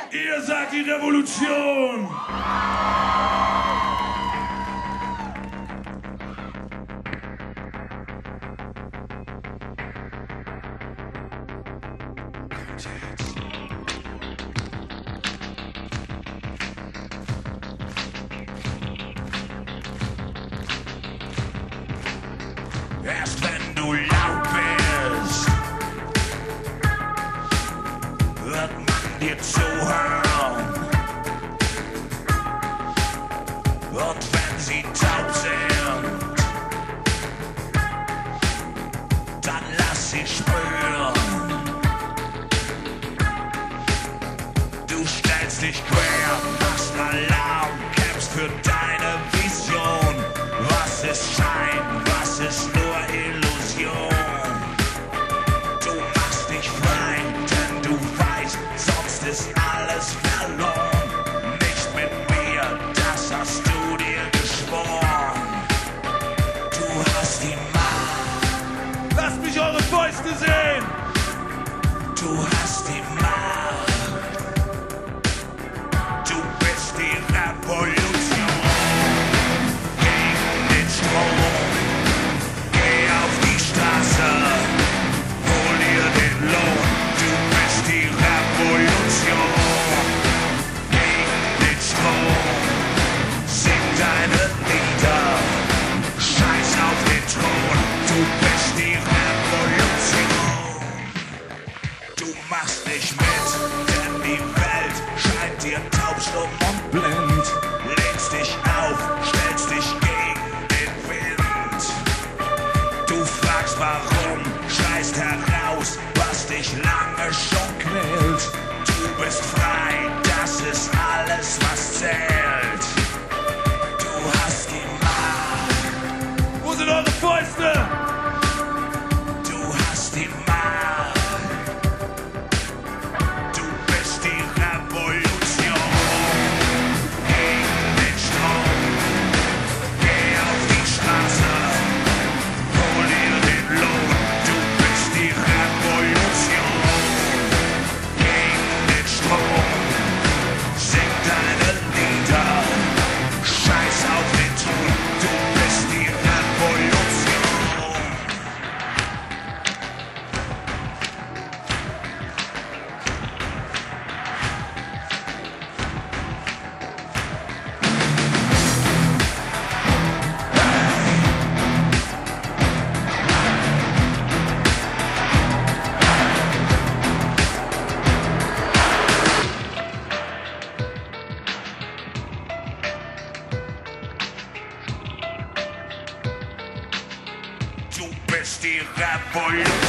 Ihr seid die Revolution! Erst wenn du laut bist, wird man dir zuhören. Und wenn sie taub sind, dann lass sie spüren. Du stellst dich quer, machst Alarm, kämpfst für deine Vision. Was ist Schein, was ist nur Illusion? Du machst dich frei, denn du weißt, sonst ist alles verloren. Nicht mit mir, das hast du dir geschworen. Du hast die Macht. Lasst mich eure Fäuste sehen! Du hast die Macht. Du bist die Revolution. Gegen den Strom. Geh auf die Straße. Hol dir den Lohn. Du bist die Revolution. Gegen den Strom. Sing deine Lieder. Scheiß auf den Thron. Du bist die Revolution. Du machst nicht mit, denn die Welt scheint dir taub, stumm und blind. Lehnst dich auf, stellst dich gegen den Wind. Du fragst warum, schreist heraus, was dich lange schon quält. Du bist frei, das ist alles, was zählt. Du hast die Macht. Wo sind eure Fäuste? Du hast die Macht. Du bist die Revolution. Gegen den Strom. Geh auf die Straße. Hol dir den Lohn. Du bist die Revolution. Gegen den Strom. Sing deine Lieder. Scheiß auf den Ton. Du bist die Revolution. Du bist die Revolution.